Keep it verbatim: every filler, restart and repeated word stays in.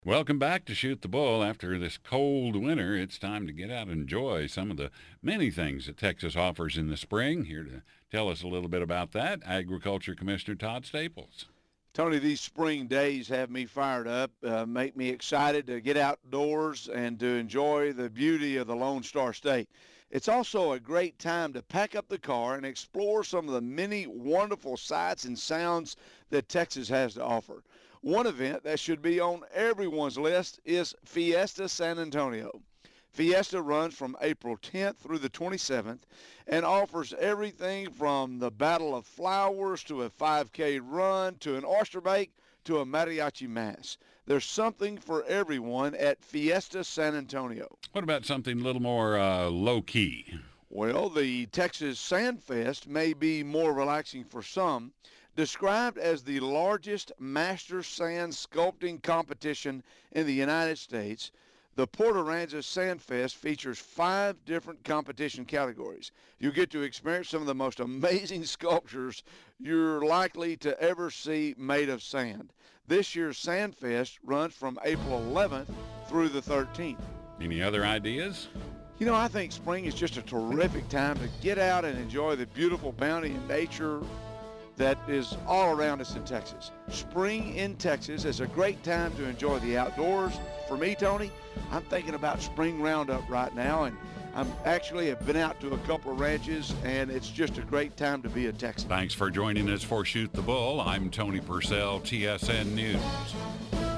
Welcome back to Shoot the Bull. After this cold winter, it's time to get out and enjoy some of the many things that Texas offers in the spring. Here to tell us a little bit about that, Agriculture Commissioner Todd Staples. Tony, these spring days have me fired up, uh, make me excited to get outdoors and to enjoy the beauty of the Lone Star State. It's also a great time to pack up the car and explore some of the many wonderful sights and sounds that Texas has to offer. One event that should be on everyone's list is Fiesta San Antonio. Fiesta runs from April tenth through the twenty-seventh and offers everything from the Battle of Flowers to a five K run to an oyster bake to a mariachi mass. There's something for everyone at Fiesta San Antonio. What about something a little more uh, low-key? Well, the Texas Sand Fest may be more relaxing for some. Described as the largest master sand sculpting competition in the United States, the Port Aransas Sand Fest features five different competition categories. You get to experience some of the most amazing sculptures you're likely to ever see made of sand. This year's Sand Fest runs from April eleventh through the thirteenth. Any other ideas? You know, I think spring is just a terrific time to get out and enjoy the beautiful bounty and nature that is all around us in Texas. Spring in Texas is a great time to enjoy the outdoors. For me, Tony, I'm thinking about spring roundup right now, and I'm actually have been out to a couple of ranches, and it's just a great time to be a Texan. Thanks for joining us for Shoot the Bull. I'm Tony Purcell, T S N News.